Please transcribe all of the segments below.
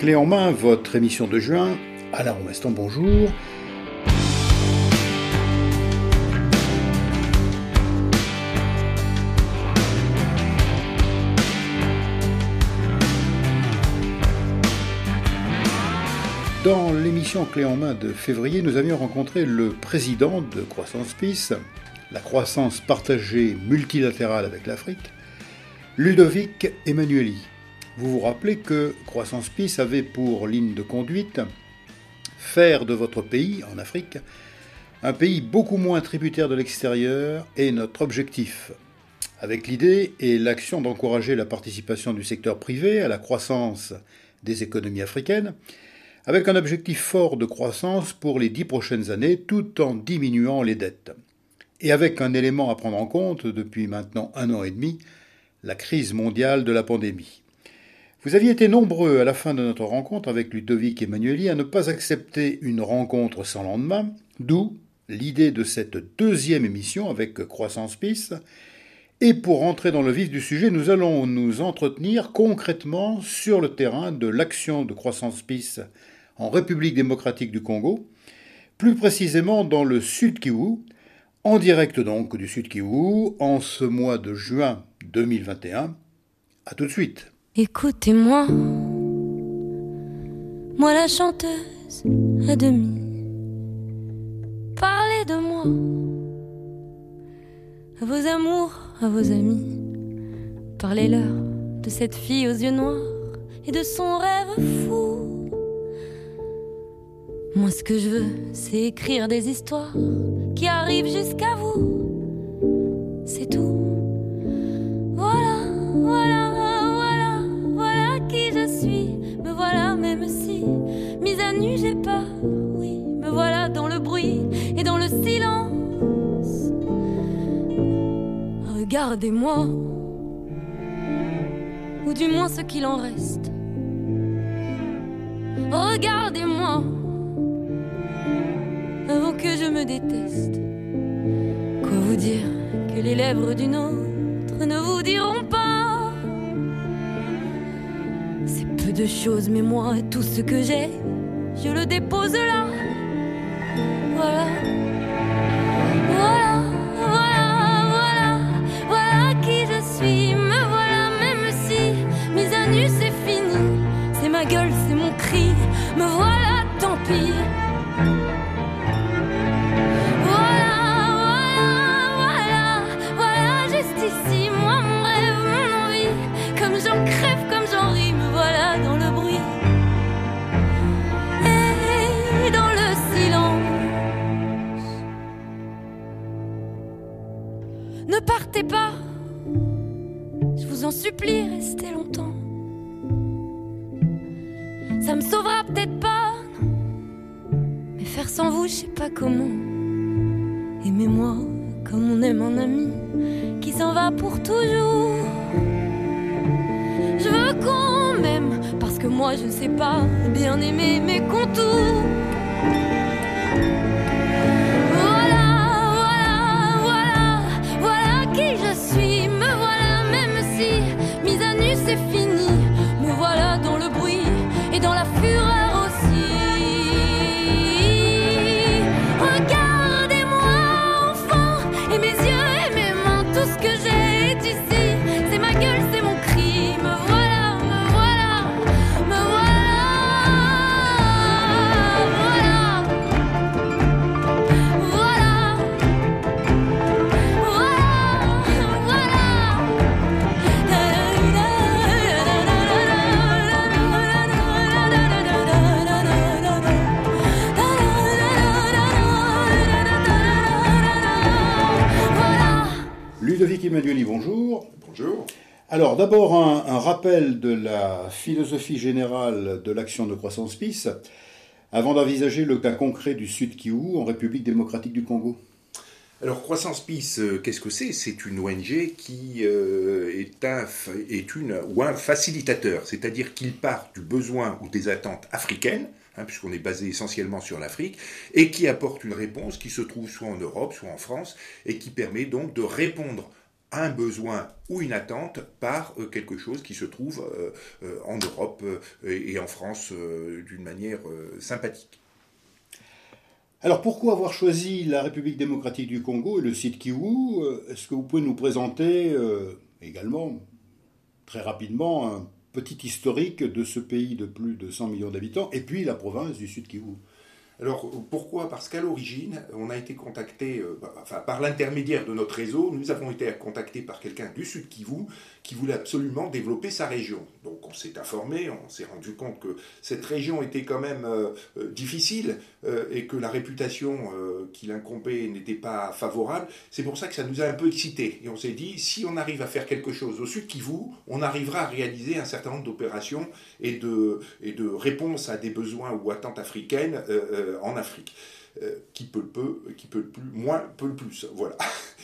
Clé en main, votre émission de juin. Alain Romestan, bonjour. Dans l'émission Clé en main de février, nous avions rencontré le président de Croissance Peace, la croissance partagée multilatérale avec l'Afrique, Ludovic Emanueli. Vous vous rappelez que Croissance Peace avait pour ligne de conduite faire de votre pays, en Afrique, un pays beaucoup moins tributaire de l'extérieur est notre objectif, avec l'idée et l'action d'encourager la participation du secteur privé à la croissance des économies africaines, avec un objectif fort de croissance pour les 10 prochaines années, tout en diminuant les dettes. Et avec un élément à prendre en compte depuis maintenant 1 an et demi, la crise mondiale de la pandémie. Vous aviez été nombreux à la fin de notre rencontre avec Ludovic Emanueli à ne pas accepter une rencontre sans lendemain, d'où l'idée de cette deuxième émission avec Croissance Peace. Et pour rentrer dans le vif du sujet, nous allons nous entretenir concrètement sur le terrain de l'action de Croissance Peace en République démocratique du Congo, plus précisément dans le Sud Kivu, en direct donc du Sud Kivu, en ce mois de juin 2021. À tout de suite. Écoutez-moi, moi la chanteuse à demi, parlez de moi, à vos amours, à vos amis, parlez-leur de cette fille aux yeux noirs et de son rêve fou. Moi ce que je veux, c'est écrire des histoires qui arrivent jusqu'à vous, c'est tout. Voilà, voilà. Me voilà même si, mise à nu j'ai peur, oui, me voilà dans le bruit et dans le silence. Regardez-moi, ou du moins ce qu'il en reste. Regardez-moi, avant que je me déteste. Quoi vous dire que les lèvres d'une autre ne vous diront pas? De choses, mais moi, tout ce que j'ai, je le dépose là. Voilà, voilà, voilà, voilà, voilà qui je suis. Me voilà, même si mise à nu c'est fini. C'est ma gueule, c'est mon cri. Me voilà, tant pis. Voilà, voilà, voilà, voilà, juste ici, moi, mon rêve, mon envie. Comme j'en crève, comme j'en ris. Me voilà dans le bruit et dans le silence. Ne partez pas, je vous en supplie, restez longtemps. Ça me sauvera peut-être pas, mais faire sans vous, je sais pas comment. Aimez-moi comme on aime un ami qui s'en va pour toujours. Je veux qu'on m'aime, parce que moi je ne sais pas bien aimer mes contours. Voilà, voilà, voilà, voilà qui je suis. Me voilà même si mise à nu c'est fini. Me voilà dans le bruit et dans la fureur aussi. Regardez-moi enfant, et mes yeux et mes mains, tout ce que j'ai est ici. C'est ma gueule, c'est mon cri. Me voilà, me voilà, me voilà, voilà, voilà, Ludovic Emanueli, bonjour. Bonjour. Alors d'abord un rappel de la philosophie générale de l'action de Croissance Peace, avant d'envisager le cas concret du Sud Kivu en République démocratique du Congo. Alors Croissance Peace, qu'est-ce que c'est ? C'est une ONG qui est un facilitateur, c'est-à-dire qu'il part du besoin ou des attentes africaines, puisqu'on est basé essentiellement sur l'Afrique, et qui apporte une réponse qui se trouve soit en Europe, soit en France, et qui permet donc de répondre un besoin ou une attente par quelque chose qui se trouve en Europe et en France d'une manière sympathique. Alors pourquoi avoir choisi la République démocratique du Congo et le site Kivu? Est-ce que vous pouvez nous présenter également, très rapidement, un petit historique de ce pays de plus de 100 millions d'habitants et puis la province du Sud Kivu? Alors pourquoi? Parce qu'à l'origine, on a été contacté, par l'intermédiaire de notre réseau, nous avons été contactés par quelqu'un du Sud Kivu qui voulait absolument développer sa région. Donc on s'est informé, on s'est rendu compte que cette région était quand même difficile et que la réputation qui l'incombait n'était pas favorable. C'est pour ça que ça nous a un peu excités. Et on s'est dit, si on arrive à faire quelque chose au Sud Kivu, on arrivera à réaliser un certain nombre d'opérations et de réponses à des besoins ou attentes africaines en Afrique. Qui peut le peu, qui peut le plus, moins peut le plus. Voilà.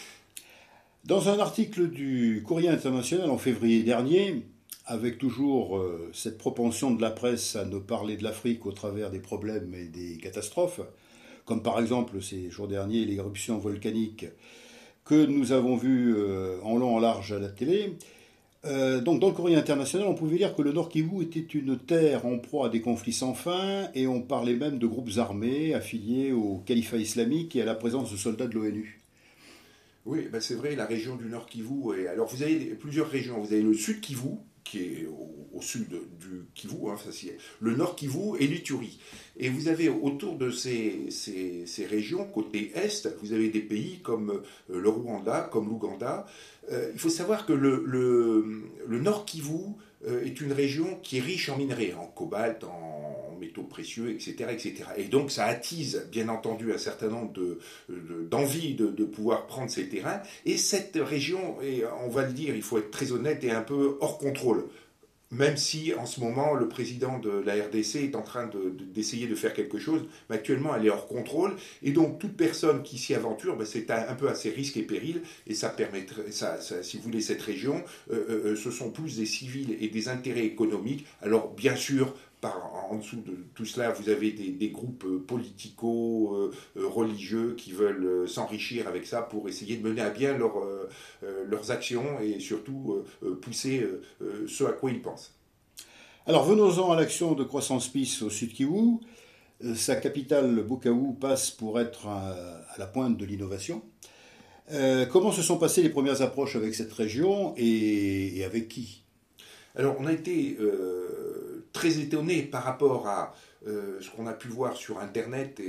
Dans un article du Courrier international en février dernier, avec toujours cette propension de la presse à ne parler de l'Afrique au travers des problèmes et des catastrophes, comme par exemple ces jours derniers l'éruption volcanique que nous avons vues en long en large à la télé, donc dans le Courrier international, on pouvait lire que le Nord Kivu était une terre en proie à des conflits sans fin, et on parlait même de groupes armés affiliés au califat islamique et à la présence de soldats de l'ONU. Oui, ben c'est vrai, la région du Nord Kivu. Alors vous avez plusieurs régions. Vous avez le Sud Kivu, qui est au sud du Kivu, le Nord Kivu et l'Ituri. Et vous avez autour de ces régions, côté Est, vous avez des pays comme le Rwanda, comme l'Ouganda. Il faut savoir que le Nord Kivu est une région qui est riche en minerais, en cobalt, en métaux précieux, etc., etc. Et donc ça attise, bien entendu, un certain nombre d'envie de pouvoir prendre ces terrains. Et cette région, et on va le dire, il faut être très honnête, est un peu hors contrôle. Même si en ce moment le président de la RDC est en train d'essayer de faire quelque chose, mais actuellement elle est hors contrôle, et donc toute personne qui s'y aventure, c'est un peu à ses risques et périls, et ça permettrait, si vous voulez, cette région, ce sont plus des civils et des intérêts économiques. Alors bien sûr, en dessous de tout cela, vous avez des groupes politico-religieux qui veulent s'enrichir avec ça pour essayer de mener à bien leurs actions et surtout pousser ce à quoi ils pensent. Alors venons-en à l'action de Croissance Peace au Sud Kivu. Sa capitale, Bukavu, passe pour être à la pointe de l'innovation. Comment se sont passées les premières approches avec cette région et avec qui? Alors on a été très étonné par rapport à ce qu'on a pu voir sur Internet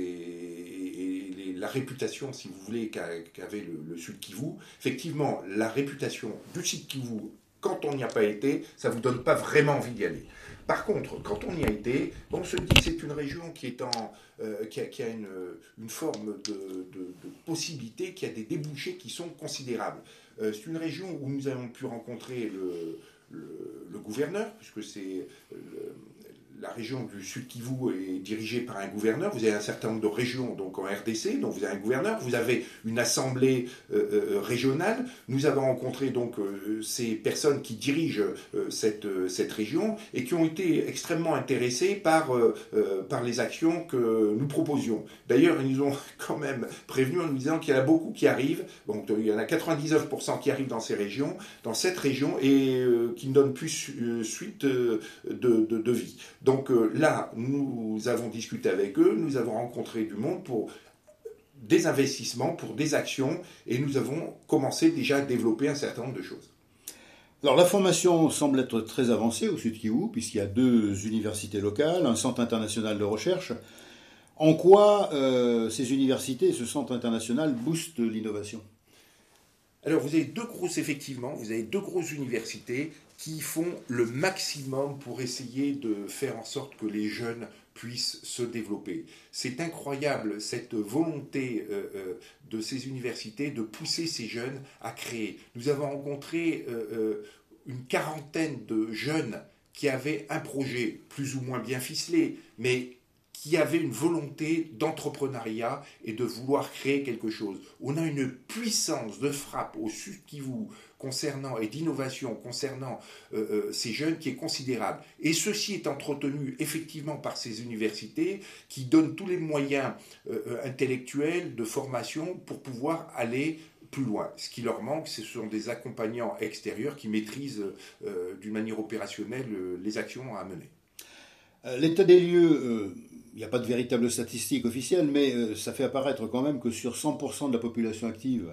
et la réputation, si vous voulez, qu'avait le Sud Kivu. Effectivement, la réputation du Sud Kivu, quand on n'y a pas été, ça ne vous donne pas vraiment envie d'y aller. Par contre, quand on y a été, on se dit que c'est une région qui a une forme de possibilité, qui a des débouchés qui sont considérables. C'est une région où nous avons pu rencontrer le gouverneur, puisque c'est la région du Sud Kivu est dirigée par un gouverneur. Vous avez un certain nombre de régions donc en RDC, donc vous avez un gouverneur, vous avez une assemblée régionale. Nous avons rencontré donc ces personnes qui dirigent cette région et qui ont été extrêmement intéressés par les actions que nous proposions. D'ailleurs, ils nous ont quand même prévenu en nous disant qu'il y en a beaucoup qui arrivent. Donc il y en a 99% qui arrivent dans ces régions, dans cette région, et qui ne donnent plus suite de vie. Donc là, nous avons discuté avec eux, nous avons rencontré du monde pour des investissements, pour des actions, et nous avons commencé déjà à développer un certain nombre de choses. Alors la formation semble être très avancée au Sud Kivu, puisqu'il y a 2 universités locales, un centre international de recherche. En quoi ces universités et ce centre international boostent l'innovation? Alors vous avez deux grosses universités qui font le maximum pour essayer de faire en sorte que les jeunes puissent se développer. C'est incroyable cette volonté de ces universités de pousser ces jeunes à créer. Nous avons rencontré une quarantaine de jeunes qui avaient un projet plus ou moins bien ficelé, mais qui avait une volonté d'entrepreneuriat et de vouloir créer quelque chose. On a une puissance de frappe au Sud Kivu et d'innovation concernant ces jeunes qui est considérable. Et ceci est entretenu effectivement par ces universités qui donnent tous les moyens intellectuels de formation pour pouvoir aller plus loin. Ce qui leur manque, ce sont des accompagnants extérieurs qui maîtrisent d'une manière opérationnelle les actions à mener. L'état des lieux, il n'y a pas de véritable statistique officielle, mais ça fait apparaître quand même que sur 100% de la population active,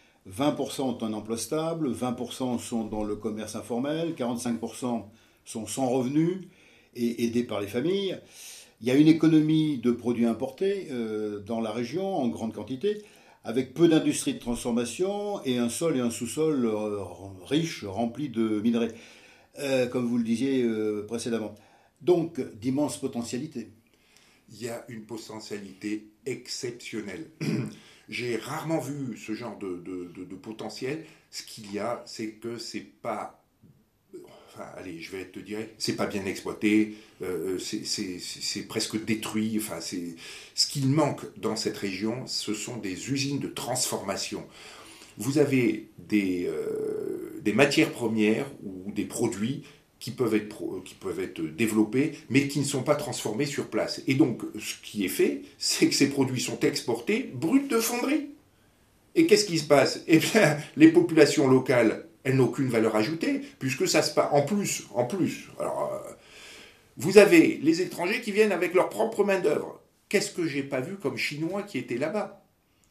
20% ont un emploi stable, 20% sont dans le commerce informel, 45% sont sans revenus et aidés par les familles. Il y a une économie de produits importés dans la région en grande quantité, avec peu d'industries de transformation et un sol et un sous-sol riches, remplis de minerais, comme vous le disiez précédemment. Donc, d'immenses potentialités. Il y a une potentialité exceptionnelle. J'ai rarement vu ce genre de potentiel. Ce qu'il y a, c'est que c'est pas... Enfin, allez, je vais te dire, c'est pas bien exploité, c'est presque détruit. Enfin, ce qu'il manque dans cette région, ce sont des usines de transformation. Vous avez des matières premières ou des produits qui peuvent être développés, mais qui ne sont pas transformés sur place. Et donc, ce qui est fait, c'est que ces produits sont exportés bruts de fonderie. Et qu'est-ce qui se passe? Eh bien, les populations locales, elles n'ont aucune valeur ajoutée, puisque ça se passe en plus. Alors, vous avez les étrangers qui viennent avec leur propre main-d'œuvre. Qu'est-ce que j'ai pas vu comme Chinois qui étaient là-bas?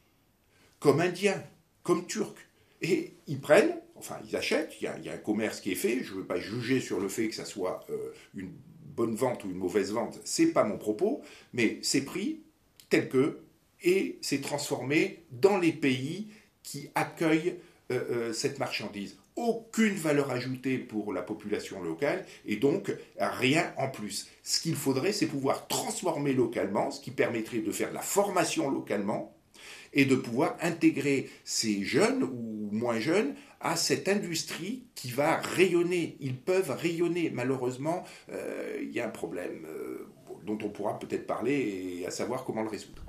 Comme Indiens, comme Turcs. Et ils prennent, enfin ils achètent, il y a un commerce qui est fait, je ne veux pas juger sur le fait que ça soit une bonne vente ou une mauvaise vente, c'est pas mon propos, mais c'est pris tel que, et c'est transformé dans les pays qui accueillent cette marchandise. Aucune valeur ajoutée pour la population locale et donc rien en plus. Ce qu'il faudrait, c'est pouvoir transformer localement, ce qui permettrait de faire de la formation localement, et de pouvoir intégrer ces jeunes ou moins jeunes à cette industrie qui va rayonner. Ils peuvent rayonner. Malheureusement, il y a un problème dont on pourra peut-être parler et à savoir comment le résoudre.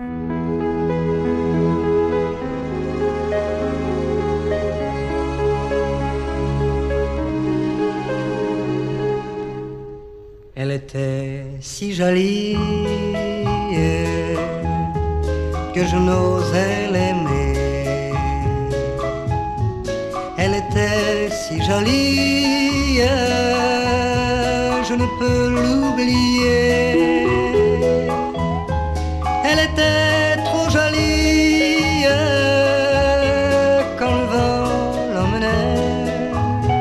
Elle était si jolie que je n'osais l'aimer. Elle était si jolie, je ne peux l'oublier. Elle était trop jolie quand le vent l'emmenait.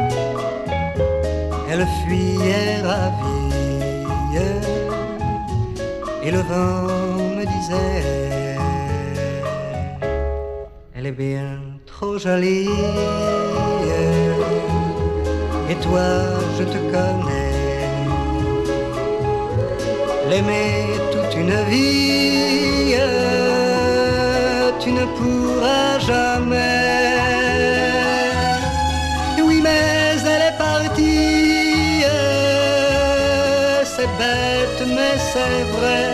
Elle fuyait ravie et le vent me disait: elle est bien trop jolie, et toi je te connais. L'aimer toute une vie, tu ne pourras jamais. Oui, mais elle est partie, c'est bête mais c'est vrai.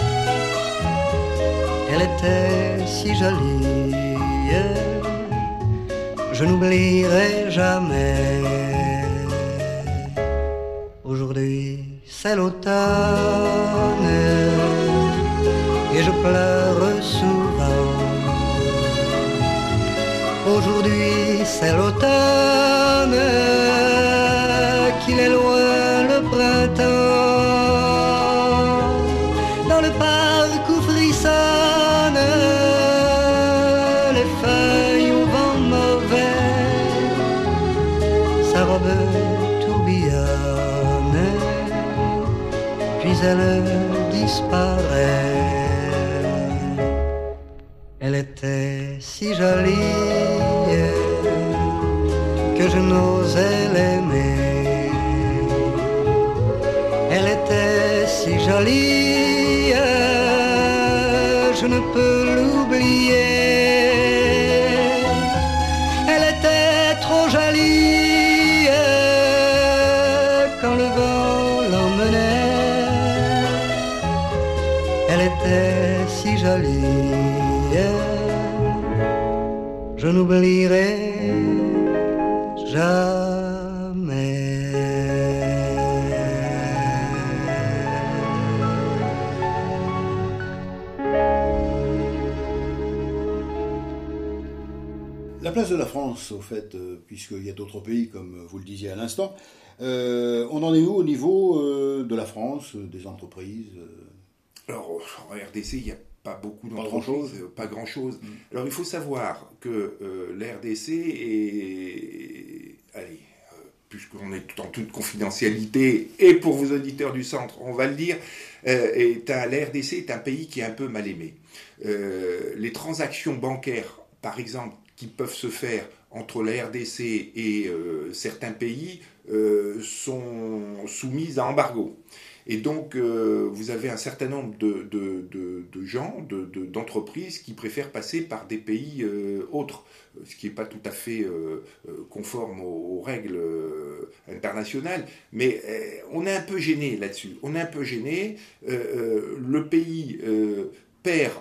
Elle était si jolie, je n'oublierai jamais. Aujourd'hui c'est l'automne et je pleure souvent. Aujourd'hui c'est l'automne, qu'il est loin le printemps. Dans le parc où frissonnent les feuilles au vent mauvais, sa robe tourbillonne, puis elle disparaît. Elle était si jolie que je n'osais l'aimer. Elle était si jolie, je ne peux l'oublier. Elle était trop jolie quand le vent l'emmenait. Elle était si jolie, je n'oublierai jamais. La place de la France, au fait, puisqu'il y a d'autres pays, comme vous le disiez à l'instant, on en est où au niveau de la France, des entreprises Alors, en RDC, il n'y a pas beaucoup Pas d'entreprises, grand-chose. pas grand-chose. Alors, il faut savoir que la RDC est... Allez, puisqu'on est en toute confidentialité, et pour vos auditeurs du centre, on va le dire, la RDC est un pays qui est un peu mal aimé. Les transactions bancaires, par exemple, qui peuvent se faire entre la RDC et certains pays, sont soumises à embargo. Et donc, vous avez un certain nombre de gens, d'entreprises qui préfèrent passer par des pays autres, ce qui n'est pas tout à fait conforme aux règles internationales. Mais on est un peu gêné là-dessus. On est un peu gêné. Le pays perd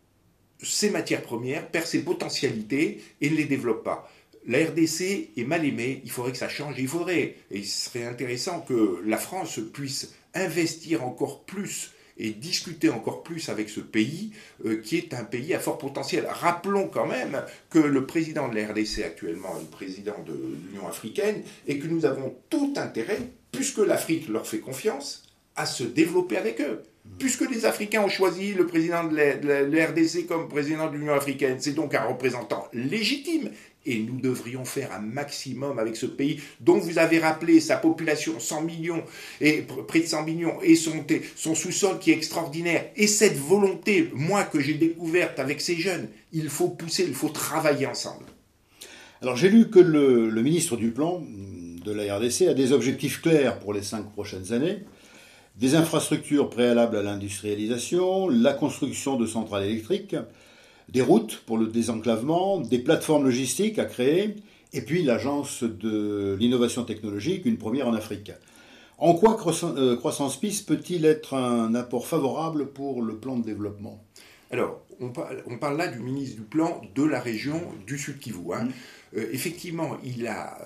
ses matières premières, perd ses potentialités et ne les développe pas. La RDC est mal aimée, il faudrait que ça change. Et il serait intéressant que la France puisse investir encore plus et discuter encore plus avec ce pays, qui est un pays à fort potentiel. Rappelons quand même que le président de la RDC actuellement est le président de l'Union africaine et que nous avons tout intérêt, puisque l'Afrique leur fait confiance, à se développer avec eux. Puisque les Africains ont choisi le président de la RDC comme président de l'Union africaine, c'est donc un représentant légitime. Et nous devrions faire un maximum avec ce pays dont vous avez rappelé sa population, 100 millions, et près de 100 millions, et son sous-sol qui est extraordinaire. Et cette volonté, moi, que j'ai découverte avec ces jeunes, il faut pousser, il faut travailler ensemble. Alors j'ai lu que le ministre du Plan de la RDC a des objectifs clairs pour les 5 prochaines années. Des infrastructures préalables à l'industrialisation, la construction de centrales électriques, des routes pour le désenclavement, des plateformes logistiques à créer, et puis l'agence de l'innovation technologique, une première en Afrique. En quoi Croissance Peace peut-il être un apport favorable pour le plan de développement ? Alors, on parle là du ministre du Plan de la région du Sud-Kivu. Effectivement, il a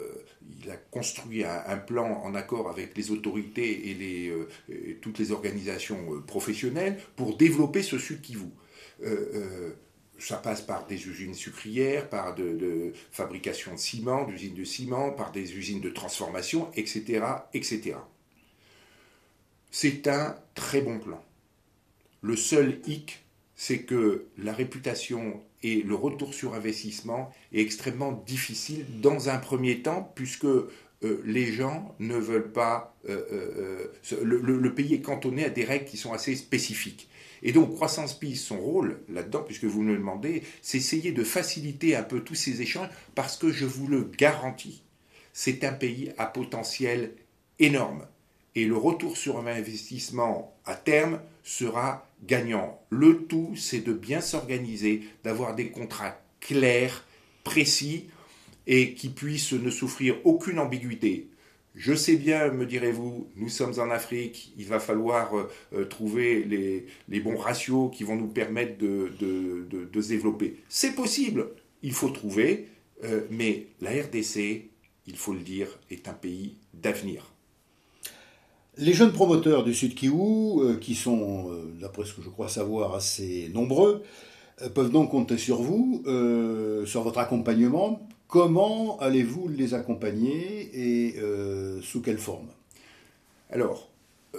construit un plan en accord avec les autorités et toutes les organisations professionnelles pour développer ce Sud-Kivu. Ça passe par des usines sucrières, par de fabrication de ciment, d'usines de ciment, par des usines de transformation, etc., etc. C'est un très bon plan. Le seul hic, c'est que la réputation et le retour sur investissement est extrêmement difficile dans un premier temps, puisque les gens ne veulent pas... le pays est cantonné à des règles qui sont assez spécifiques. Et donc, Croissance Peace, son rôle là-dedans, puisque vous me le demandez, c'est essayer de faciliter un peu tous ces échanges, parce que je vous le garantis, c'est un pays à potentiel énorme. Et le retour sur investissement à terme sera gagnant. Le tout, c'est de bien s'organiser, d'avoir des contrats clairs, précis, et qui puissent ne souffrir aucune ambiguïté. Je sais bien, me direz-vous, nous sommes en Afrique, il va falloir trouver les bons ratios qui vont nous permettre de se développer. C'est possible, il faut trouver, mais la RDC, il faut le dire, est un pays d'avenir. Les jeunes promoteurs du Sud-Kivu, qui sont, d'après ce que je crois savoir, assez nombreux, peuvent donc compter sur vous, sur votre accompagnement. Comment allez-vous les accompagner et sous quelle forme ? Alors,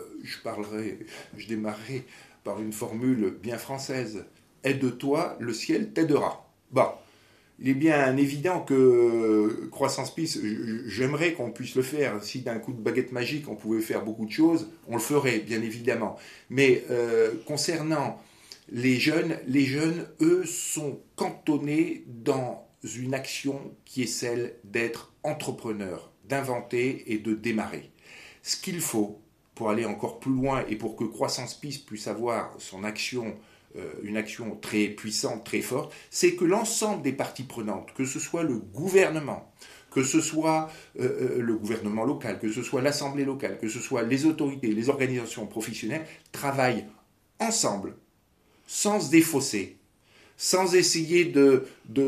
je démarrerai par une formule bien française. Aide-toi, le ciel t'aidera. Bon, il est bien évident que Croissance Peace, j'aimerais qu'on puisse le faire. Si d'un coup de baguette magique, on pouvait faire beaucoup de choses, on le ferait, bien évidemment. Mais concernant les jeunes, eux, sont cantonnés dans une action qui est celle d'être entrepreneur, d'inventer et de démarrer. Ce qu'il faut pour aller encore plus loin et pour que Croissance Peace puisse avoir son action, une action très puissante, très forte, c'est que l'ensemble des parties prenantes, que ce soit le gouvernement, que ce soit le gouvernement local, que ce soit l'Assemblée locale, que ce soit les autorités, les organisations professionnelles, travaillent ensemble, sans se défausser, sans essayer de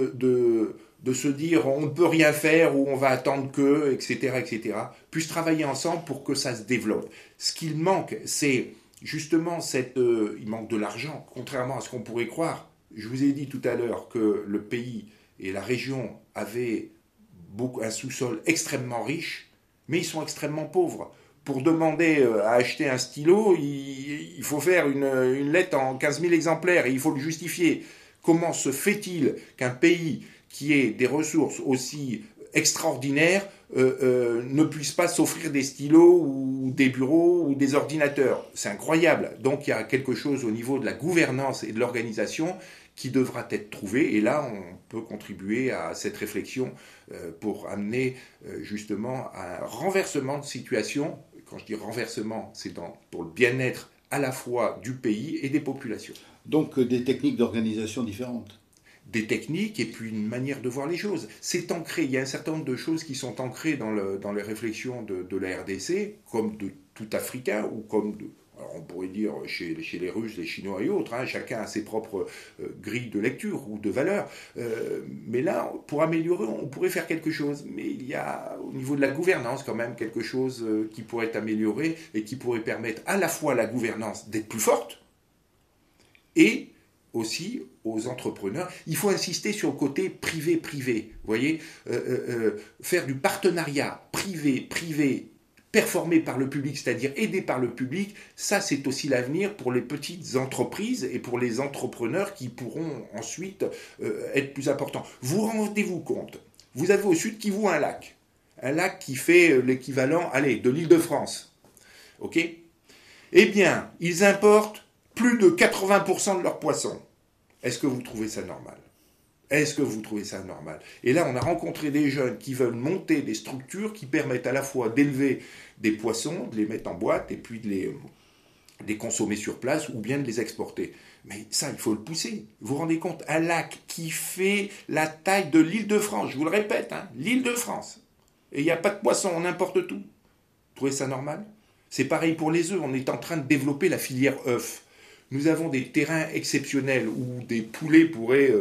se dire on ne peut rien faire ou on va attendre que, etc., puissent travailler ensemble pour que ça se développe. Ce qu'il manque, c'est justement il manque de l'argent, contrairement à ce qu'on pourrait croire. Je vous ai dit tout à l'heure que le pays et la région avait un sous-sol extrêmement riche, mais ils sont extrêmement pauvres. Pour demander à acheter un stylo, il faut faire une lettre en 15 000 exemplaires et il faut le justifier. Comment se fait-il qu'un pays qui ait des ressources aussi extraordinaires ne puisse pas s'offrir des stylos ou des bureaux ou des ordinateurs? C'est incroyable. Donc il y a quelque chose au niveau de la gouvernance et de l'organisation qui devra être trouvé, et là on peut contribuer à cette réflexion pour amener justement à un renversement de situation. Quand je dis renversement, c'est pour le bien-être à la fois du pays et des populations. Donc des techniques d'organisation différentes. Des techniques et puis une manière de voir les choses. C'est ancré, il y a un certain nombre de choses qui sont ancrées dans les réflexions de la RDC, comme de tout Africain, ou comme alors on pourrait dire chez les Russes, les Chinois et autres, hein, chacun a ses propres grilles de lecture ou de valeurs. Mais là, pour améliorer, on pourrait faire quelque chose. Mais il y a au niveau de la gouvernance quand même quelque chose qui pourrait être amélioré et qui pourrait permettre à la fois à la gouvernance d'être plus forte et aussi aux entrepreneurs. Il faut insister sur le côté privé-privé. Vous voyez, faire du partenariat privé-privé performé par le public, c'est-à-dire aidé par le public, ça c'est aussi l'avenir pour les petites entreprises et pour les entrepreneurs qui pourront ensuite être plus importants. Vous rendez-vous compte, vous avez au sud Kivu un lac qui fait l'équivalent, de l'Île-de-France. Ok ? Eh bien, ils importent plus de 80% de leurs poissons. Est-ce que vous trouvez ça normal ? Est-ce que vous trouvez ça normal ? Et là, on a rencontré des jeunes qui veulent monter des structures qui permettent à la fois d'élever des poissons, de les mettre en boîte et puis de les consommer sur place ou bien de les exporter. Mais ça, il faut le pousser. Vous vous rendez compte ? Un lac qui fait la taille de l'Île-de-France, je vous le répète, hein, l'Île-de-France. Et il n'y a pas de poissons, on importe tout. Vous trouvez ça normal ? C'est pareil pour les œufs, on est en train de développer la filière œufs. Nous avons des terrains exceptionnels où des poulets pourraient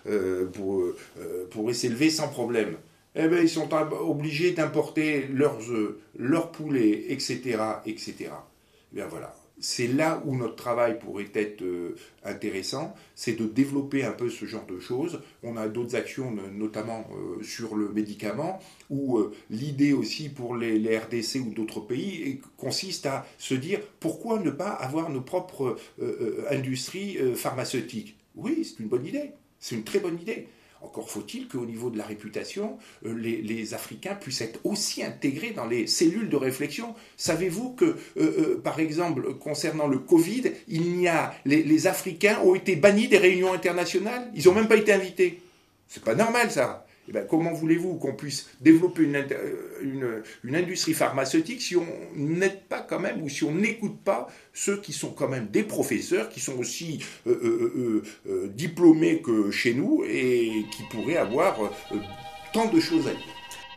s'élever sans problème. Eh bien, ils sont obligés d'importer leurs œufs, leurs poulets, etc., etc. Eh bien voilà. C'est là où notre travail pourrait être intéressant, c'est de développer un peu ce genre de choses. On a d'autres actions, notamment sur le médicament, où l'idée aussi pour les RDC ou d'autres pays consiste à se dire pourquoi ne pas avoir nos propres industries pharmaceutiques. Oui, c'est une bonne idée, c'est une très bonne idée. Encore faut-il qu'au niveau de la réputation, les Africains puissent être aussi intégrés dans les cellules de réflexion. Savez-vous que, par exemple, concernant le Covid, les Africains ont été bannis des réunions internationales ? Ils n'ont même pas été invités. C'est pas normal, ça. Eh bien, comment voulez-vous qu'on puisse développer une industrie pharmaceutique si on n'aide pas quand même, ou si on n'écoute pas ceux qui sont quand même des professeurs, qui sont aussi diplômés que chez nous et qui pourraient avoir tant de choses à dire.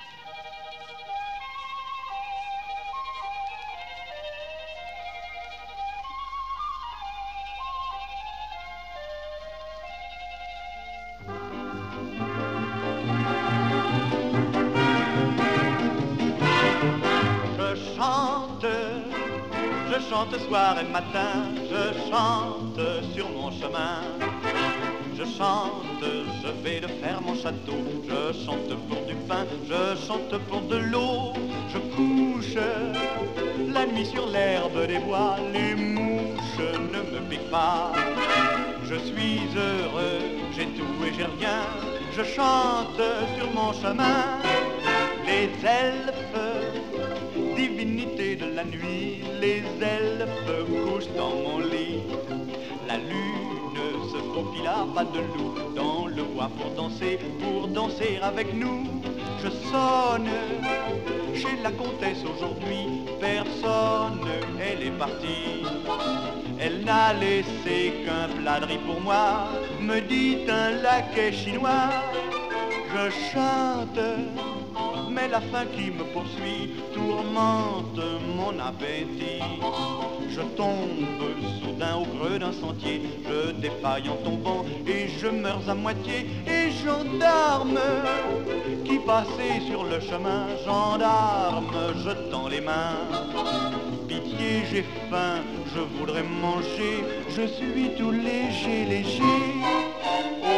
Soir et matin, je chante sur mon chemin. Je chante, je vais de faire mon château. Je chante pour du pain, je chante pour de l'eau. Je couche la nuit sur l'herbe des bois. Les mouches ne me piquent pas. Je suis heureux, j'ai tout et j'ai rien. Je chante sur mon chemin. Les elfes, divinité de la nuit, les elfes couchent dans mon lit. La lune se faufile à pas de loup dans le bois pour danser avec nous. Je sonne chez la comtesse aujourd'hui, personne, elle est partie. Elle n'a laissé qu'un plat de riz pour moi, me dit un laquais chinois. Je chante, mais la faim qui me poursuit tourmente mon appétit. Je tombe soudain au creux d'un sentier, je défaille en tombant et je meurs à moitié. Et gendarme qui passait sur le chemin, gendarme, je tends les mains. Pitié, j'ai faim, je voudrais manger, je suis tout léger, léger. Oh,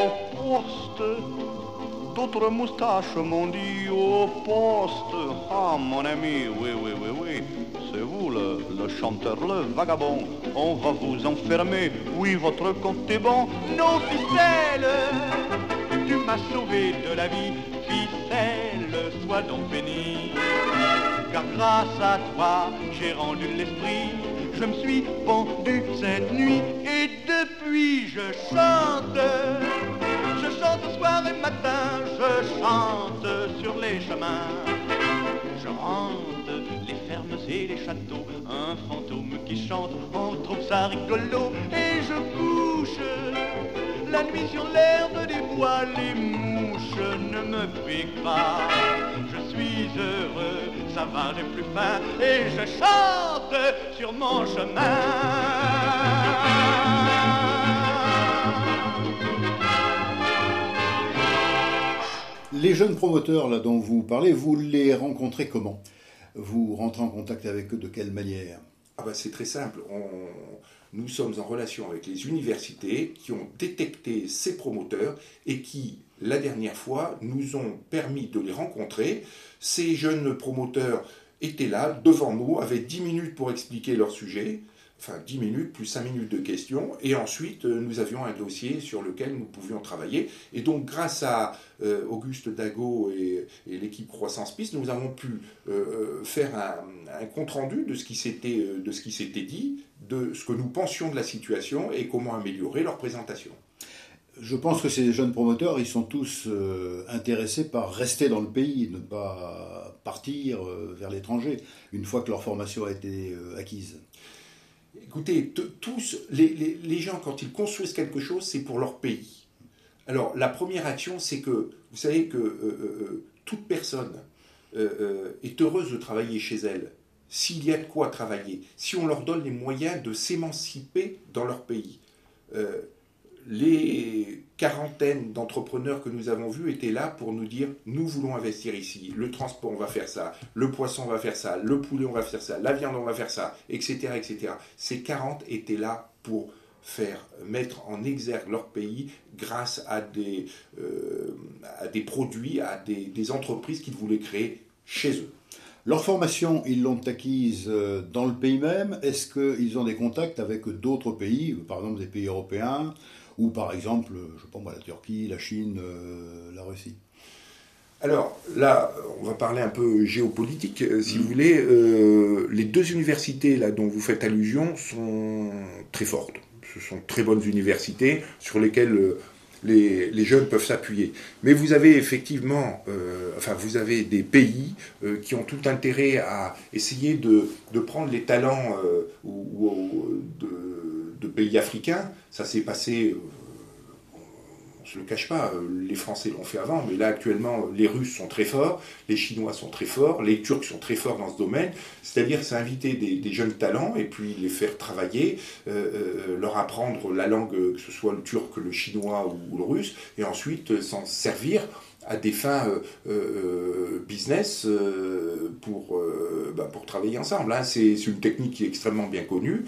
poste. D'autres moustaches m'ont dit au poste. Ah mon ami, oui, c'est vous le chanteur, le vagabond. On va vous enfermer, oui votre compte est bon. Non ficelle, tu m'as sauvé de la vie. Ficelle, sois donc béni. Car grâce à toi, j'ai rendu l'esprit. Je me suis pendu cette nuit et depuis je chante soir et matin, je chante sur les chemins. Je hante les fermes et les châteaux, un fantôme qui chante, on trouve ça rigolo. Et je couche la nuit sur l'herbe des bois, les mouches ne me piquent pas. Je suis heureux, ça va, j'ai plus faim, et je chante sur mon chemin. Les jeunes promoteurs là, dont vous parlez, vous les rencontrez comment? Vous rentrez en contact avec eux de quelle manière? C'est très simple. Nous sommes en relation avec les universités qui ont détecté ces promoteurs et qui, la dernière fois, nous ont permis de les rencontrer. Ces jeunes promoteurs étaient là, devant nous, avaient 10 minutes pour expliquer leur sujet. 10 minutes plus 5 minutes de questions, et ensuite nous avions un dossier sur lequel nous pouvions travailler. Et donc grâce à Auguste Dago et l'équipe Croissance Piste, nous avons pu faire un compte-rendu de ce qui s'était dit, de ce que nous pensions de la situation et comment améliorer leur présentation. Je pense que ces jeunes promoteurs, ils sont tous intéressés par rester dans le pays, ne pas partir vers l'étranger, une fois que leur formation a été acquise. Écoutez, tous les gens, quand ils construisent quelque chose, c'est pour leur pays. Alors, la première action, c'est que, vous savez que toute personne est heureuse de travailler chez elle, s'il y a de quoi travailler, si on leur donne les moyens de s'émanciper dans leur pays. Les quarantaines d'entrepreneurs que nous avons vus étaient là pour nous dire « nous voulons investir ici, le transport on va faire ça, le poisson on va faire ça, le poulet on va faire ça, la viande on va faire ça, etc. etc. » Ces 40 étaient là pour mettre en exergue leur pays grâce à des produits, à des entreprises qu'ils voulaient créer chez eux. Leur formation, ils l'ont acquise dans le pays même. Est-ce qu'ils ont des contacts avec d'autres pays, par exemple des pays européens, ou par exemple, je sais pas moi, la Turquie, la Chine, la Russie? Alors là, on va parler un peu géopolitique, si vous voulez. Les deux universités là, dont vous faites allusion sont très fortes. Ce sont très bonnes universités sur lesquelles les jeunes peuvent s'appuyer. Mais vous avez effectivement, vous avez des pays qui ont tout intérêt à essayer de prendre les talents de pays africains. Ça s'est passé, on ne se le cache pas, les Français l'ont fait avant, mais là actuellement les Russes sont très forts, les Chinois sont très forts, les Turcs sont très forts dans ce domaine. C'est-à-dire c'est inviter des jeunes talents et puis les faire travailler, leur apprendre la langue, que ce soit le turc, le chinois ou le russe, et ensuite s'en servir à des fins business pour travailler ensemble. C'est une technique qui est extrêmement bien connue.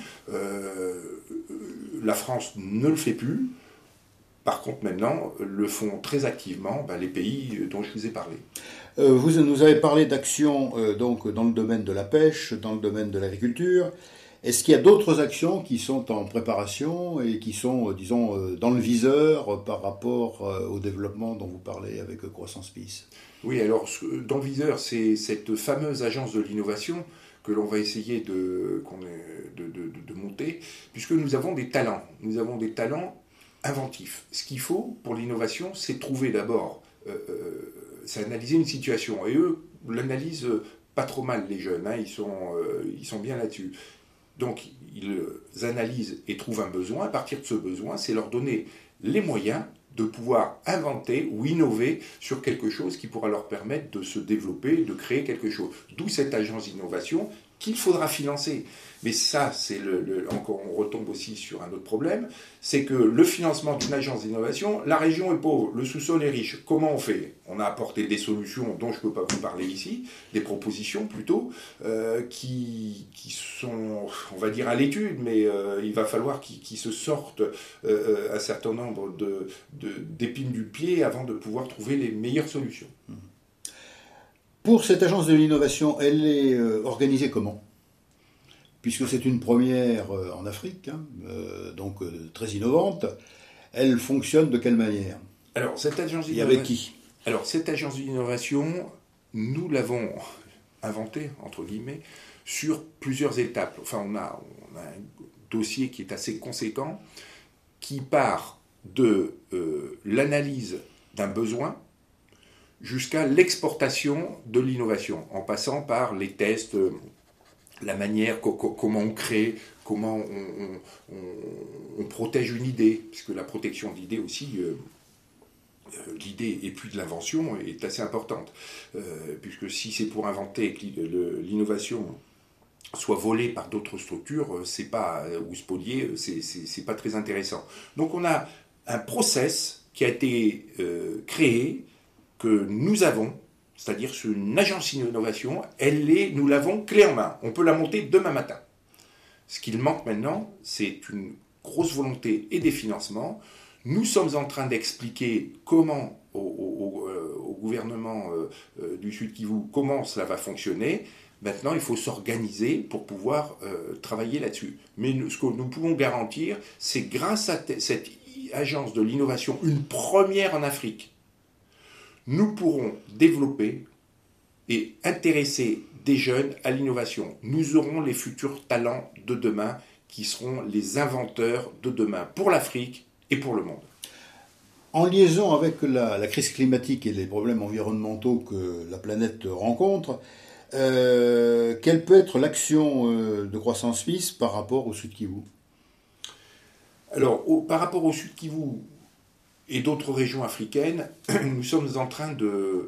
La France ne le fait plus. Par contre, maintenant, le font très activement les pays dont je vous ai parlé. Vous nous avez parlé d'actions donc dans le domaine de la pêche, dans le domaine de l'agriculture. Est-ce qu'il y a d'autres actions qui sont en préparation et qui sont, dans le viseur par rapport au développement dont vous parlez avec Croissance Piste? Oui, alors, dans le viseur, c'est cette fameuse agence de l'innovation que l'on va essayer de monter, puisque nous avons des talents. Nous avons des talents inventifs. Ce qu'il faut pour l'innovation, c'est trouver d'abord, c'est analyser une situation. Et eux l'analysent pas trop mal, les jeunes, ils sont bien là-dessus. Donc, ils analysent et trouvent un besoin. À partir de ce besoin, c'est leur donner les moyens de pouvoir inventer ou innover sur quelque chose qui pourra leur permettre de se développer, de créer quelque chose. D'où cette agence d'innovation qu'il faudra financer. Mais ça, c'est encore, on retombe aussi sur un autre problème, c'est que le financement d'une agence d'innovation, la région est pauvre, le sous-sol est riche. Comment on fait ? On a apporté des solutions dont je ne peux pas vous parler ici, des propositions plutôt, qui sont, on va dire, à l'étude, mais il va falloir qu'ils se sortent un certain nombre d'épines du pied avant de pouvoir trouver les meilleures solutions. Pour cette agence de l'innovation, elle est organisée comment ? Puisque c'est une première en Afrique, donc très innovante, elle fonctionne de quelle manière ? Alors, cette agence d'innovation... Et avec qui ? Alors, cette agence d'innovation, nous l'avons inventée, entre guillemets, sur plusieurs étapes. Enfin, on a un dossier qui est assez conséquent, qui part de l'analyse d'un besoin jusqu'à l'exportation de l'innovation, en passant par les tests, la manière, comment on crée, comment on protège une idée, puisque la protection d'idées aussi, l'idée et puis de l'invention est assez importante, puisque si c'est pour inventer que l'innovation soit volée par d'autres structures, c'est pas, ou spoliée, c'est pas très intéressant. Donc on a un process qui a été créé, que nous avons, c'est-à-dire une agence d'innovation, nous l'avons clé en main. On peut la monter demain matin. Ce qu'il manque maintenant, c'est une grosse volonté et des financements. Nous sommes en train d'expliquer comment au gouvernement du Sud Kivu, comment cela va fonctionner. Maintenant, il faut s'organiser pour pouvoir travailler là-dessus. Mais ce que nous pouvons garantir, c'est grâce à cette agence de l'innovation, une première en Afrique, nous pourrons développer et intéresser des jeunes à l'innovation. Nous aurons les futurs talents de demain qui seront les inventeurs de demain pour l'Afrique et pour le monde. En liaison avec la crise climatique et les problèmes environnementaux que la planète rencontre, quelle peut être l'action de Croissance Suisse par rapport au Sud Kivu ? Alors, par rapport au Sud Kivu et d'autres régions africaines, nous sommes en train de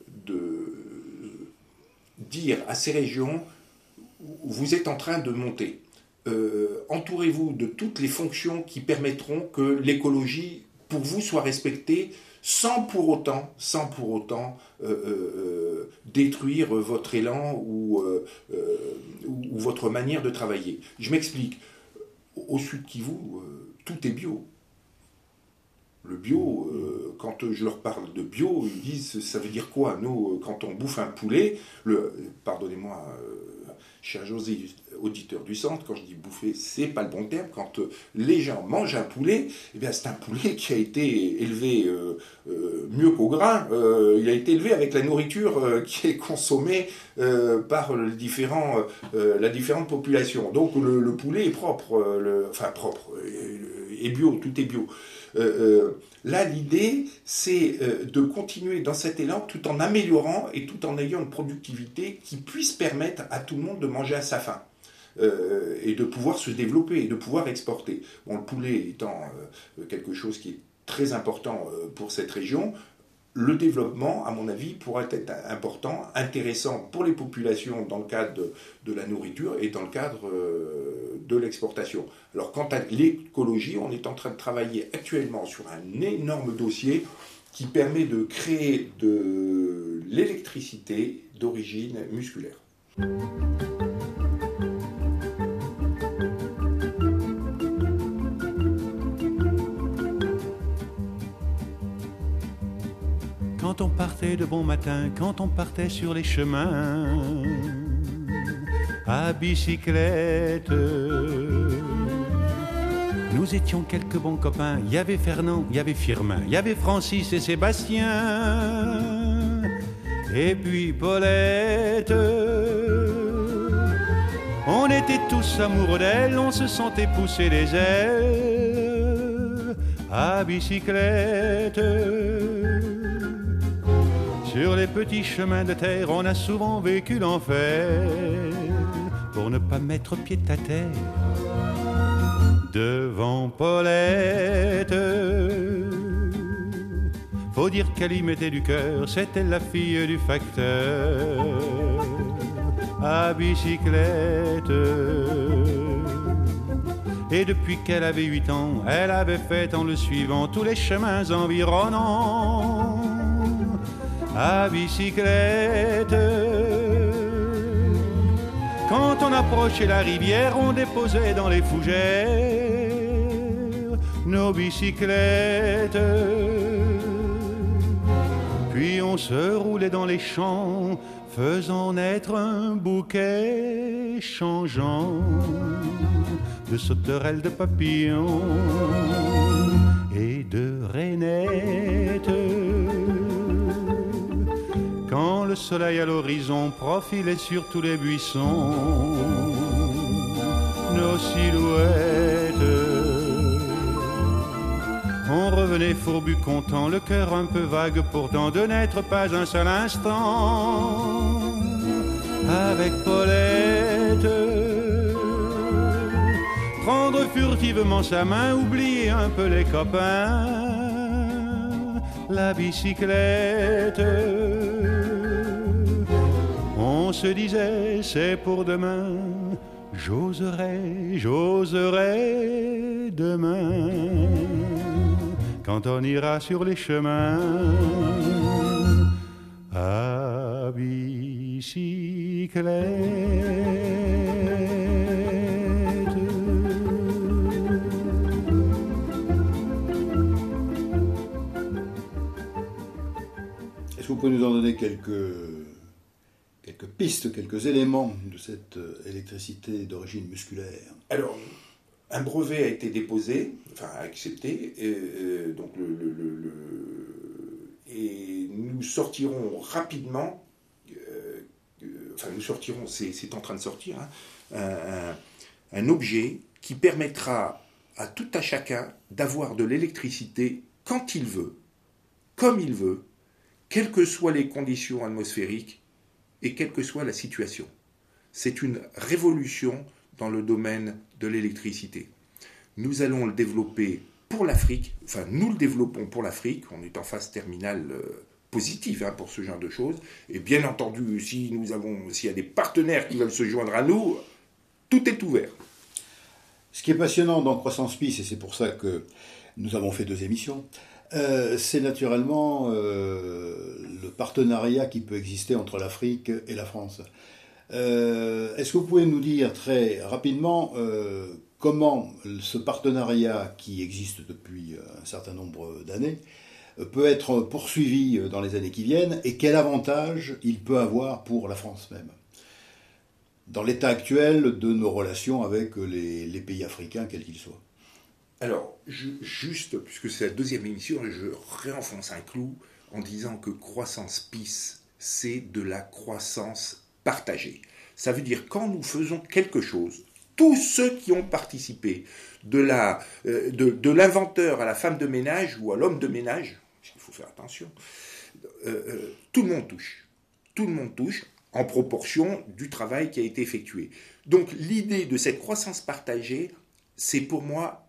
dire à ces régions, vous êtes en train de monter. Entourez-vous de toutes les fonctions qui permettront que l'écologie, pour vous, soit respectée sans pour autant détruire votre élan ou votre manière de travailler. Je m'explique. Au Sud Kivu, tout est bio. Le bio, quand je leur parle de bio, ils disent, ça veut dire quoi ? Nous, quand on bouffe un poulet, pardonnez-moi, cher José, auditeur du centre, quand je dis bouffer, c'est pas le bon terme. Quand les gens mangent un poulet, eh bien, c'est un poulet qui a été élevé mieux qu'au grain. Il a été élevé avec la nourriture qui est consommée par la différente population. Donc le poulet est propre, est bio, tout est bio. Là, l'idée, c'est de continuer dans cet élan tout en améliorant et tout en ayant une productivité qui puisse permettre à tout le monde de manger à sa faim et de pouvoir se développer et de pouvoir exporter. Bon, le poulet étant quelque chose qui est très important pour cette région, le développement, à mon avis, pourrait être important, intéressant pour les populations dans le cadre de la nourriture et dans le cadre de l'exportation. Alors, quant à l'écologie, on est en train de travailler actuellement sur un énorme dossier qui permet de créer de l'électricité d'origine musculaire. Quand on partait de bon matin, quand on partait sur les chemins à bicyclette, nous étions quelques bons copains. Il y avait Fernand, il y avait Firmin, il y avait Francis et Sébastien, et puis Paulette. On était tous amoureux d'elle, on se sentait pousser les ailes à bicyclette. Sur les petits chemins de terre, on a souvent vécu l'enfer pour ne pas mettre pied à terre devant Paulette. Faut dire qu'elle y mettait du cœur, c'était la fille du facteur. à bicyclette. Et depuis qu'elle avait 8 ans, elle avait fait en le suivant tous les chemins environnants à bicyclette. Quand on approchait la rivière, on déposait dans les fougères nos bicyclettes. Puis on se roulait dans les champs, faisant naître un bouquet changeant de sauterelles, de papillons et de rainettes. Quand le soleil à l'horizon profilait sur tous les buissons nos silhouettes, on revenait fourbu content, le cœur un peu vague pourtant de n'être pas un seul instant avec Paulette. Prendre furtivement sa main, oublier un peu les copains, la bicyclette. On se disait c'est pour demain, j'oserai demain, quand on ira sur les chemins à bicyclette. Est-ce que vous pouvez nous en donner quelques pistes, quelques éléments de cette électricité d'origine musculaire? Alors, un brevet a été déposé, enfin accepté, et nous sortirons rapidement, c'est en train de sortir, un objet qui permettra à tout à chacun d'avoir de l'électricité quand il veut, comme il veut, quelles que soient les conditions atmosphériques et quelle que soit la situation. C'est une révolution dans le domaine de l'électricité. Nous allons le développer pour l'Afrique, enfin nous le développons pour l'Afrique, on est en phase terminale positive pour ce genre de choses, et bien entendu, s'il y a des partenaires qui veulent se joindre à nous, tout est ouvert. Ce qui est passionnant dans Croissance Peace, et c'est pour ça que nous avons fait 2 émissions, c'est naturellement le partenariat qui peut exister entre l'Afrique et la France. Est-ce que vous pouvez nous dire très rapidement comment ce partenariat qui existe depuis un certain nombre d'années peut être poursuivi dans les années qui viennent et quel avantage il peut avoir pour la France même, dans l'état actuel de nos relations avec les pays africains, quels qu'ils soient? Alors, juste, puisque c'est la 2e émission, je réenfonce un clou en disant que Croissance Peace, c'est de la croissance partagée. Ça veut dire quand nous faisons quelque chose, tous ceux qui ont participé, de l'inventeur à la femme de ménage ou à l'homme de ménage, il faut faire attention, tout le monde touche. Tout le monde touche en proportion du travail qui a été effectué. Donc l'idée de cette croissance partagée, c'est pour moi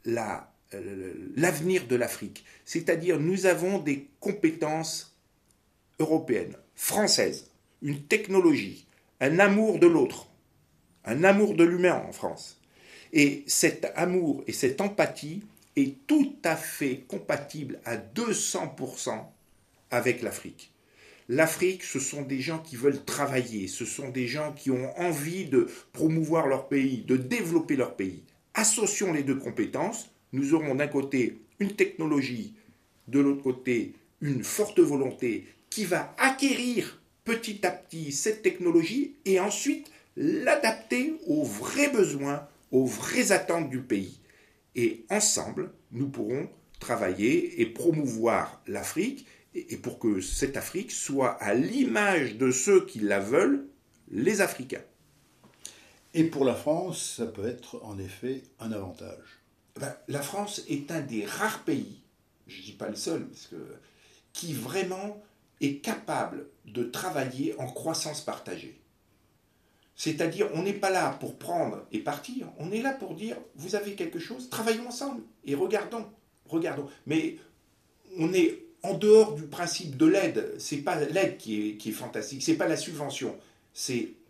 l'avenir de l'Afrique. C'est-à-dire nous avons des compétences européennes, françaises, une technologie, un amour de l'autre, un amour de l'humain en France. Et cet amour et cette empathie est tout à fait compatible à 200% avec l'Afrique. L'Afrique, ce sont des gens qui veulent travailler, ce sont des gens qui ont envie de promouvoir leur pays, de développer leur pays. Associons les 2 compétences, nous aurons d'un côté une technologie, de l'autre côté une forte volonté qui va acquérir petit à petit cette technologie et ensuite l'adapter aux vrais besoins, aux vraies attentes du pays. Et ensemble, nous pourrons travailler et promouvoir l'Afrique, et pour que cette Afrique soit à l'image de ceux qui la veulent, les Africains. Et pour la France, ça peut être en effet un avantage. La France est un des rares pays, je ne dis pas le seul, qui vraiment est capable de travailler en croissance partagée. C'est-à-dire, on n'est pas là pour prendre et partir, on est là pour dire, vous avez quelque chose, travaillons ensemble et regardons. Mais on est en dehors du principe de l'aide, c'est pas l'aide qui est fantastique, c'est pas la subvention, c'est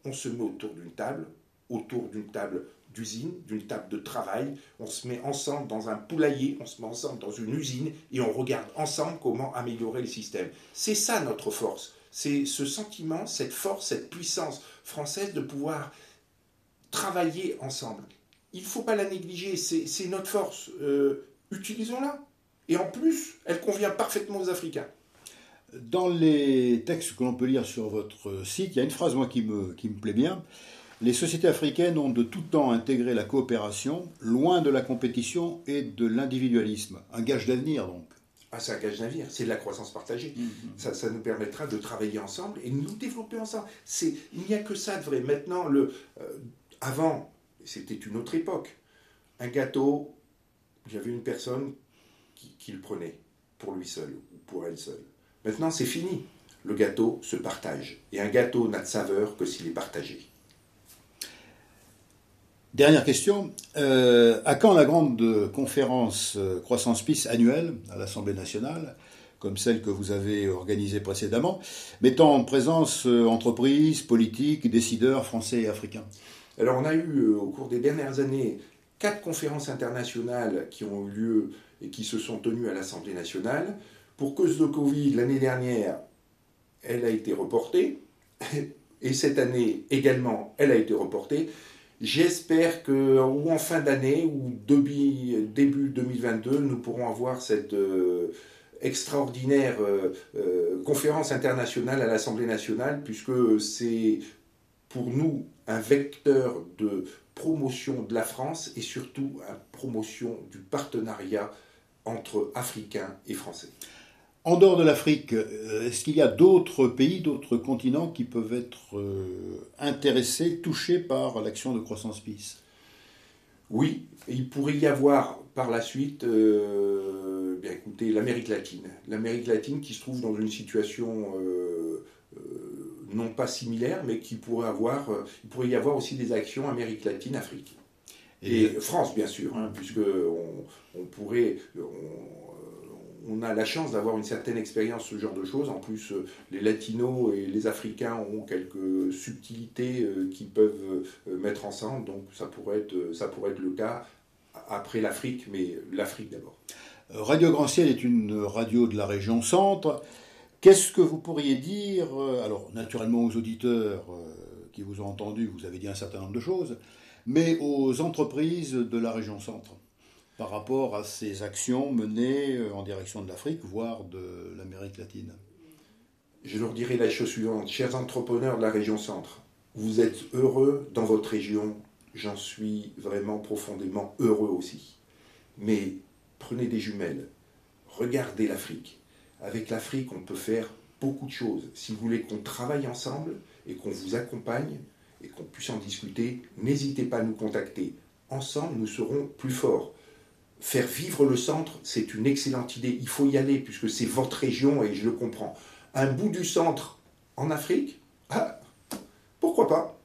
on se met autour d'une table d'usine, d'une table de travail, on se met ensemble dans un poulailler, on se met ensemble dans une usine et on regarde ensemble comment améliorer le système. C'est ça notre force, c'est ce sentiment, cette force, cette puissance française de pouvoir travailler ensemble. Il ne faut pas la négliger, c'est notre force, utilisons-la. Et en plus, elle convient parfaitement aux Africains. Dans les textes que l'on peut lire sur votre site, il y a une phrase moi qui me plaît bien. Les sociétés africaines ont de tout temps intégré la coopération, loin de la compétition et de l'individualisme. Un gage d'avenir, donc. Ah, c'est un gage d'avenir, c'est de la croissance partagée. Ça nous permettra de travailler ensemble et de nous développer ensemble. Il n'y a que ça de vrai. Maintenant, avant, c'était une autre époque. Un gâteau, j'avais une personne qui le prenait pour lui seul ou pour elle seule. Maintenant, c'est fini. Le gâteau se partage. Et un gâteau n'a de saveur que s'il est partagé. Dernière question. À quand la grande conférence Croissance Peace annuelle à l'Assemblée nationale, comme celle que vous avez organisée précédemment, mettant en présence entreprises, politiques, décideurs français et africains? Alors, on a eu, au cours des dernières années, 4 conférences internationales qui ont eu lieu et qui se sont tenues à l'Assemblée nationale. Pour cause de Covid, l'année dernière, elle a été reportée. Et cette année également, elle a été reportée. J'espère que, ou en fin d'année, ou début 2022, nous pourrons avoir cette extraordinaire conférence internationale à l'Assemblée nationale, puisque c'est pour nous un vecteur de promotion de la France et surtout une promotion du partenariat entre Africains et Français. En dehors de l'Afrique, est-ce qu'il y a d'autres pays, d'autres continents qui peuvent être intéressés, touchés par l'action de Croissance Peace? Oui, il pourrait y avoir par la suite, bien écoutez, l'Amérique latine. L'Amérique latine qui se trouve dans une situation non pas similaire, mais il pourrait y avoir aussi des actions Amérique latine, Afrique. Et France, bien sûr, puisque on a la chance d'avoir une certaine expérience, ce genre de choses. En plus, les Latinos et les Africains ont quelques subtilités qu'ils peuvent mettre ensemble. Donc, ça pourrait être le cas après l'Afrique, mais l'Afrique d'abord. Radio Grand Ciel est une radio de la région Centre. Qu'est-ce que vous pourriez dire, alors naturellement aux auditeurs qui vous ont entendu, vous avez dit un certain nombre de choses, mais aux entreprises de la région Centre, par rapport à ces actions menées en direction de l'Afrique, voire de l'Amérique latine? Je leur dirai la chose suivante. Chers entrepreneurs de la région Centre, vous êtes heureux dans votre région, j'en suis vraiment profondément heureux aussi. Mais prenez des jumelles, regardez l'Afrique. Avec l'Afrique, on peut faire beaucoup de choses. Si vous voulez qu'on travaille ensemble et qu'on vous accompagne et qu'on puisse en discuter, n'hésitez pas à nous contacter. Ensemble, nous serons plus forts. Faire vivre le centre, c'est une excellente idée. Il faut y aller puisque c'est votre région et je le comprends. Un bout du centre en Afrique, pourquoi pas?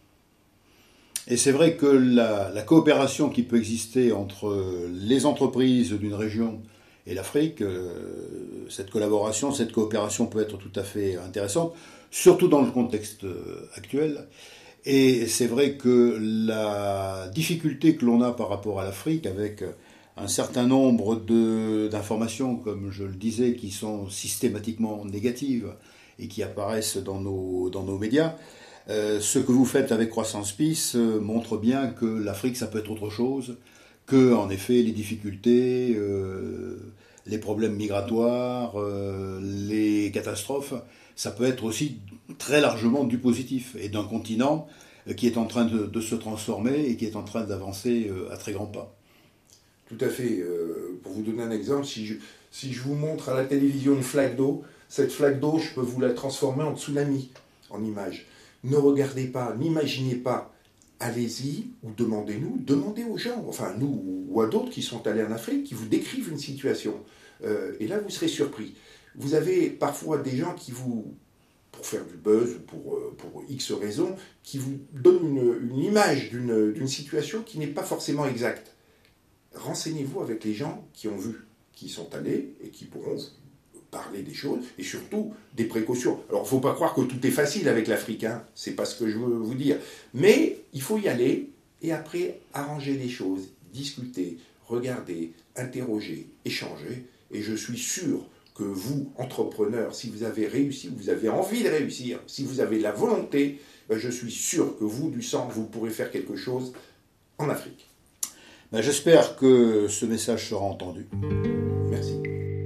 Et c'est vrai que la coopération qui peut exister entre les entreprises d'une région et l'Afrique, cette collaboration, cette coopération peut être tout à fait intéressante, surtout dans le contexte actuel. Et c'est vrai que la difficulté que l'on a par rapport à l'Afrique, avec un certain nombre d'informations, comme je le disais, qui sont systématiquement négatives et qui apparaissent dans nos médias, ce que vous faites avec Croissance Peace montre bien que l'Afrique, ça peut être autre chose, que, en effet, les difficultés, les problèmes migratoires, les catastrophes, ça peut être aussi très largement du positif, et d'un continent qui est en train de se transformer et qui est en train d'avancer à très grands pas. Tout à fait. Pour vous donner un exemple, si je vous montre à la télévision une flaque d'eau, cette flaque d'eau, je peux vous la transformer en tsunami, en image. Ne regardez pas, n'imaginez pas. Allez-y ou demandez aux gens, enfin nous ou à d'autres qui sont allés en Afrique, qui vous décrivent une situation. Et là, vous serez surpris. Vous avez parfois des gens qui vous, pour faire du buzz, pour X raisons, qui vous donnent une image d'une situation qui n'est pas forcément exacte. Renseignez-vous avec les gens qui ont vu, qui sont allés et qui pourront parler des choses et surtout des précautions. Alors, il ne faut pas croire que tout est facile avec l'Afrique, hein, c'est pas ce que je veux vous dire. Mais il faut y aller et après arranger les choses, discuter, regarder, interroger, échanger. Et je suis sûr que vous, entrepreneurs, si vous avez réussi, vous avez envie de réussir, si vous avez la volonté, ben je suis sûr que vous, du centre, vous pourrez faire quelque chose en Afrique. Ben, j'espère que ce message sera entendu. Merci.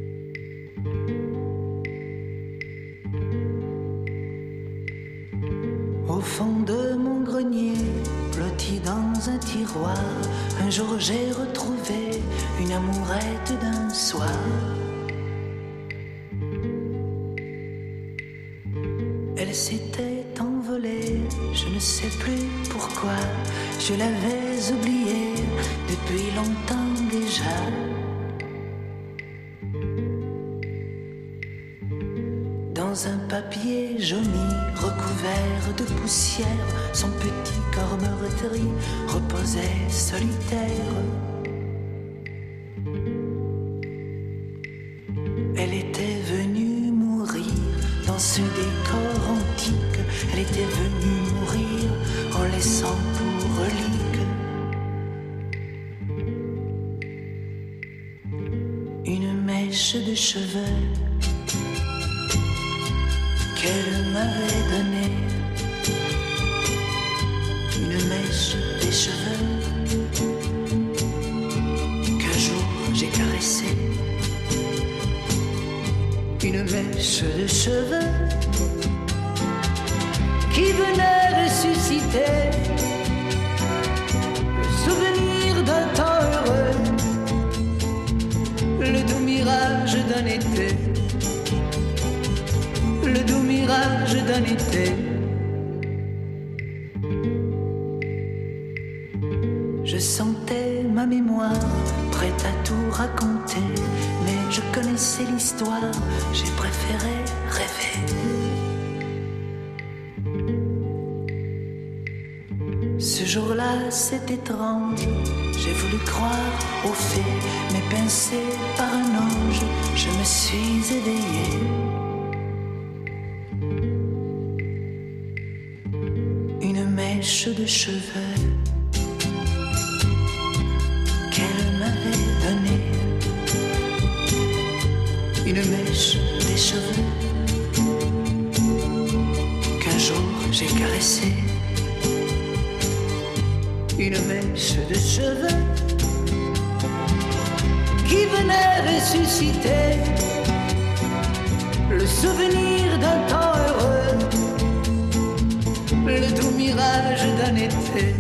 Au fond de mon grenier, blotti dans un tiroir, un jour j'ai retrouvé une amourette d'un soir. Elle s'était envolée, je ne sais plus pourquoi, je l'avais oubliée depuis longtemps déjà. Dans un papier jauni, recouvert de poussière, son petit corps meurtri reposait solitaire. Elle était venue mourir dans ce décor antique, elle était venue mourir en laissant pour relique une mèche de cheveux qu'elle m'avait donnée, une mèche des cheveux qu'un jour j'ai caressée, une mèche de cheveux qui venait ressusciter le souvenir d'un temps heureux, le doux mirage d'un été, le doux mirage d'un été. Je sentais ma mémoire prête à tout raconter, mais je connaissais l'histoire, j'ai préféré rêver. Ce jour-là, c'est étrange, j'ai voulu croire aux fées, mais pincé par un ange, je me suis éveillé. De cheveux qu'elle m'avait donné, une mèche des cheveux qu'un jour j'ai caressé, une mèche de cheveux qui venait ressusciter le souvenir d'un temps heureux, le doux mirage d'un été,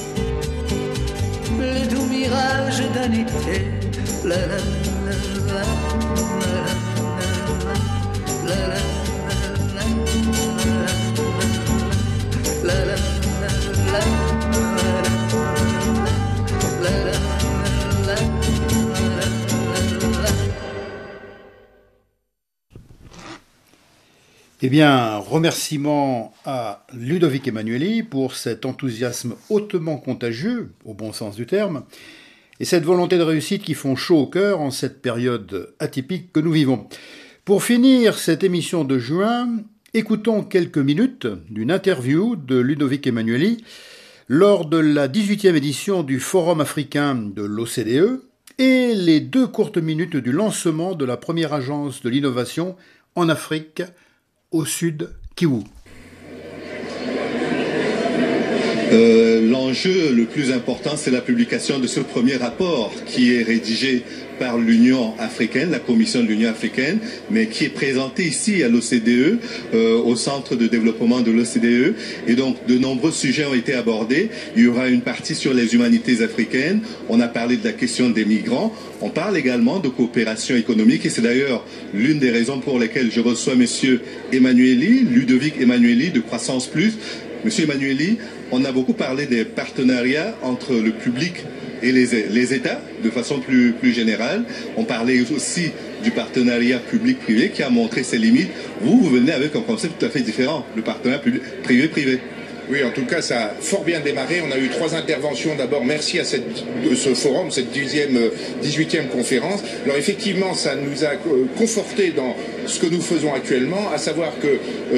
le doux mirage d'un été. La la la la la la la la la. Eh bien, remerciements à Ludovic Emanueli pour cet enthousiasme hautement contagieux, au bon sens du terme, et cette volonté de réussite qui font chaud au cœur en cette période atypique que nous vivons. Pour finir cette émission de juin, écoutons quelques minutes d'une interview de Ludovic Emanueli lors de la 18e édition du Forum africain de l'OCDE et les 2 courtes minutes du lancement de la première agence de l'innovation en Afrique, au sud Kivu. L'enjeu le plus important, c'est la publication de ce premier rapport qui est rédigé par l'Union africaine, la Commission de l'Union africaine, mais qui est présenté ici à l'OCDE, au centre de développement de l'OCDE. Et donc, de nombreux sujets ont été abordés. Il y aura une partie sur les humanités africaines. On a parlé de la question des migrants. On parle également de coopération économique. Et c'est d'ailleurs l'une des raisons pour lesquelles je reçois Monsieur Emanueli, Ludovic Emanueli de Croissance Plus. Monsieur Emanueli, on a beaucoup parlé des partenariats entre le public et les États, de façon plus générale. On parlait aussi du partenariat public-privé qui a montré ses limites. Vous venez avec un concept tout à fait différent, le partenariat privé-privé. Oui, en tout cas, ça a fort bien démarré. On a eu 3 interventions. D'abord, merci à ce forum, cette 18e conférence. Alors effectivement, ça nous a conforté dans ce que nous faisons actuellement, à savoir que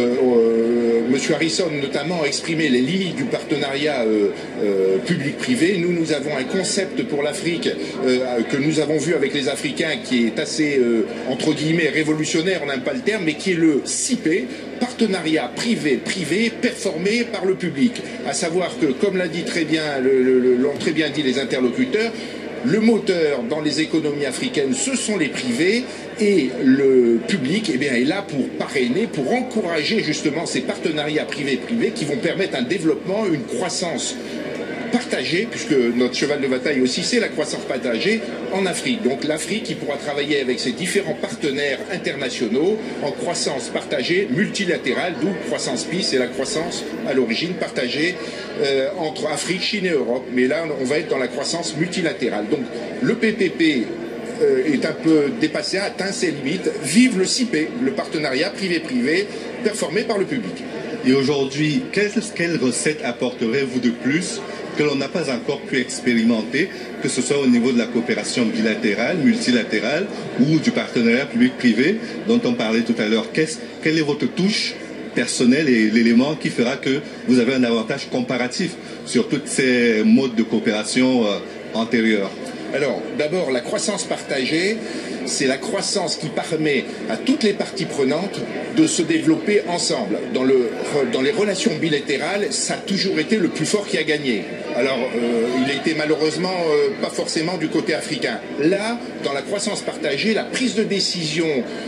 M. Harrison notamment a exprimé les limites du partenariat public-privé. Nous avons un concept pour l'Afrique que nous avons vu avec les Africains qui est assez, entre guillemets, révolutionnaire, on n'aime pas le terme, mais qui est le CIP, partenariat privé-privé performé par le public. À savoir que, comme l'a dit très bien, l'ont très bien dit les interlocuteurs, le moteur dans les économies africaines, ce sont les privés, et le public est là pour parrainer, pour encourager justement ces partenariats privés-privés qui vont permettre un développement, une croissance partagée, puisque notre cheval de bataille aussi, c'est la croissance partagée en Afrique. Donc l'Afrique qui pourra travailler avec ses différents partenaires internationaux en croissance partagée multilatérale, d'où croissance PIS et la croissance à l'origine partagée entre Afrique, Chine et Europe. Mais là, on va être dans la croissance multilatérale. Donc le PPP est un peu dépassé, a atteint ses limites. Vive le CIP, le partenariat privé-privé performé par le public. Et aujourd'hui, quelle recette apporterez-vous de plus que l'on n'a pas encore pu expérimenter, que ce soit au niveau de la coopération bilatérale, multilatérale ou du partenariat public-privé dont on parlait tout à l'heure? Quelle est votre touche personnelle et l'élément qui fera que vous avez un avantage comparatif sur tous ces modes de coopération antérieurs? Alors, d'abord, la croissance partagée, c'est la croissance qui permet à toutes les parties prenantes de se développer ensemble. Dans les relations bilatérales, ça a toujours été le plus fort qui a gagné. Alors, il a été malheureusement pas forcément du côté africain. Là, dans la croissance partagée, la prise de décision,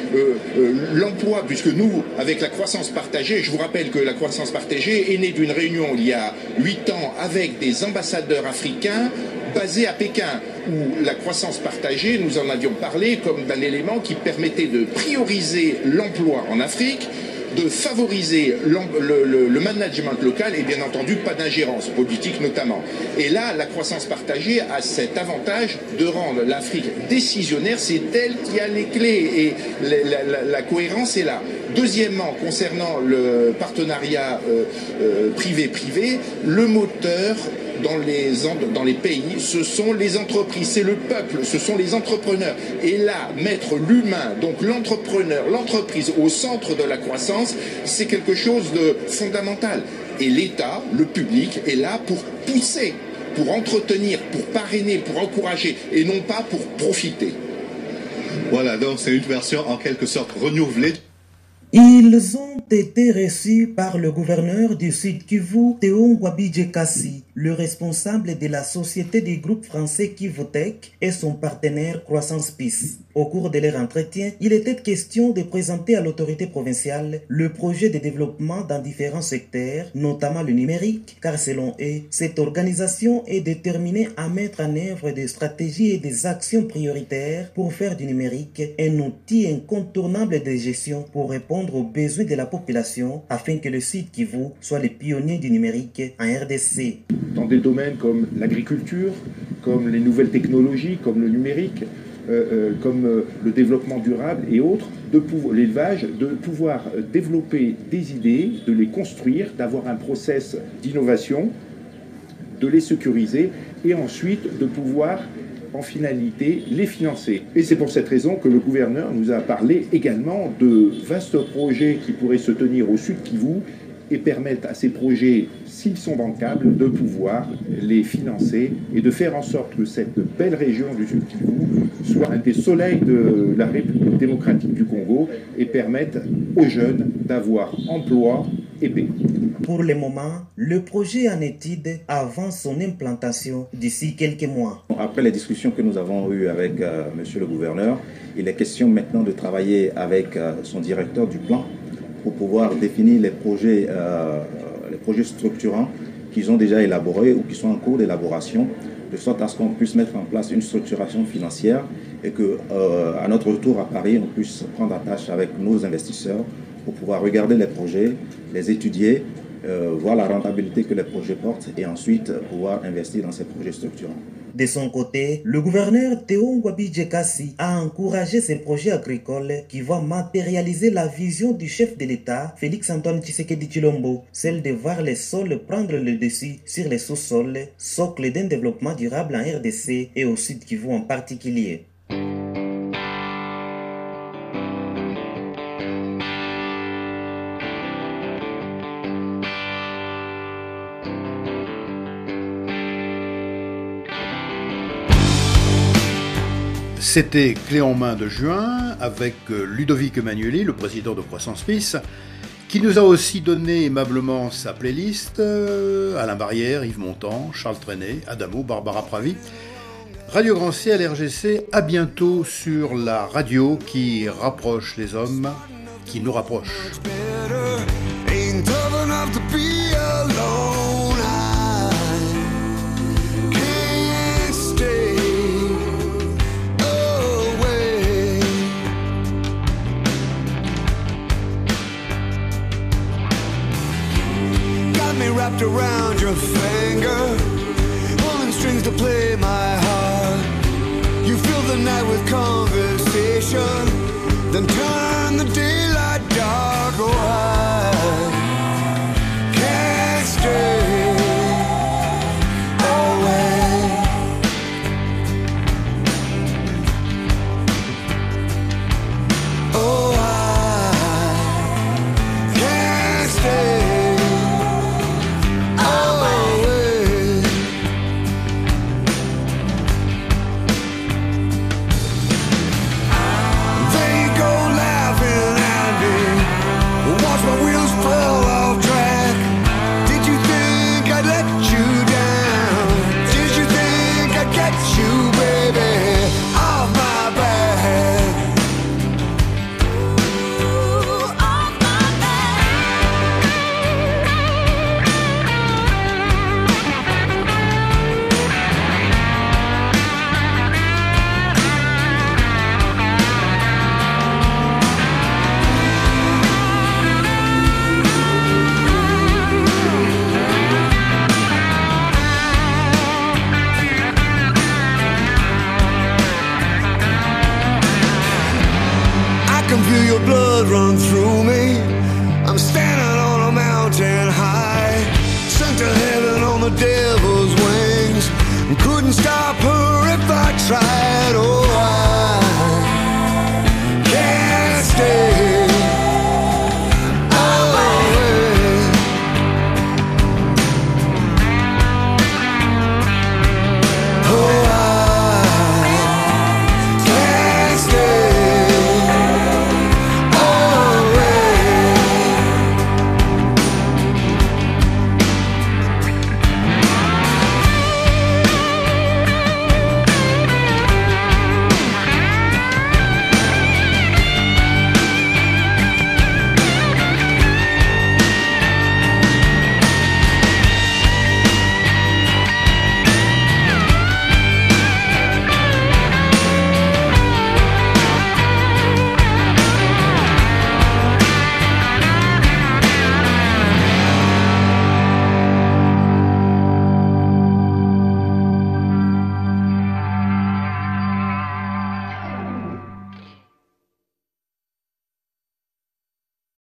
l'emploi, puisque nous, avec la croissance partagée, je vous rappelle que la croissance partagée est née d'une réunion il y a 8 ans avec des ambassadeurs africains basés à Pékin, où la croissance partagée, nous en avions parlé comme d'un élément qui permettait de prioriser l'emploi en Afrique, de favoriser le management local et bien entendu pas d'ingérence politique notamment. Et là, la croissance partagée a cet avantage de rendre l'Afrique décisionnaire, c'est elle qui a les clés et la cohérence est là. Deuxièmement, concernant le partenariat privé-privé, le moteur dans les pays, ce sont les entreprises, c'est le peuple, ce sont les entrepreneurs. Et là, mettre l'humain, donc l'entrepreneur, l'entreprise au centre de la croissance, c'est quelque chose de fondamental. Et l'État, le public, est là pour pousser, pour entretenir, pour parrainer, pour encourager, et non pas pour profiter. Voilà, donc c'est une version en quelque sorte renouvelée. Ils ont été reçus par le gouverneur du Sud Kivu, Théo Ngwabidje Kassi, le responsable de la société des groupes français Kivotech et son partenaire Croissance PIS. Au cours de leur entretien, il était question de présenter à l'autorité provinciale le projet de développement dans différents secteurs, notamment le numérique, car selon eux, cette organisation est déterminée à mettre en œuvre des stratégies et des actions prioritaires pour faire du numérique un outil incontournable de gestion pour répondre aux besoins de la population afin que le Sud Kivu soit le pionnier du numérique en RDC. Dans des domaines comme l'agriculture, comme les nouvelles technologies, comme le numérique, comme le développement durable et autres, l'élevage, de pouvoir développer des idées, de les construire, d'avoir un process d'innovation, de les sécuriser et ensuite de pouvoir en finalité les financer. Et c'est pour cette raison que le gouverneur nous a parlé également de vastes projets qui pourraient se tenir au Sud Kivu et permettre à ces projets, s'ils sont bancables, de pouvoir les financer et de faire en sorte que cette belle région du Sud Kivu soit un des soleils de la République démocratique du Congo et permette aux jeunes d'avoir emploi et paix. Pour le moment, le projet en étude avance son implantation d'ici quelques mois. Après les discussions que nous avons eues avec monsieur le gouverneur, il est question maintenant de travailler avec son directeur du plan pour pouvoir définir les projets structurants qu'ils ont déjà élaborés ou qui sont en cours d'élaboration, de sorte à ce qu'on puisse mettre en place une structuration financière et qu'à notre retour à Paris, on puisse prendre attache avec nos investisseurs pour pouvoir regarder les projets, les étudier, voir la rentabilité que les projets portent et ensuite pouvoir investir dans ces projets structurants. De son côté, le gouverneur Théo Ngwabidje Kassi a encouragé ces projets agricoles qui vont matérialiser la vision du chef de l'État, Félix-Antoine Tshisekedi Tshilombo, celle de voir les sols prendre le dessus sur les sous-sols, socle d'un développement durable en RDC et au Sud Kivu en particulier. C'était Clé en main de juin avec Ludovic Emanueli, le président de Croissance Suisse, qui nous a aussi donné aimablement sa playlist. Alain Barrière, Yves Montand, Charles Trenet, Adamo, Barbara Pravi. Radio Grand Ciel, RGC, à bientôt sur la radio qui rapproche les hommes, qui nous rapproche. Wrapped around your finger, pulling strings to play my heart. You fill the night with conversation, then turn the daylight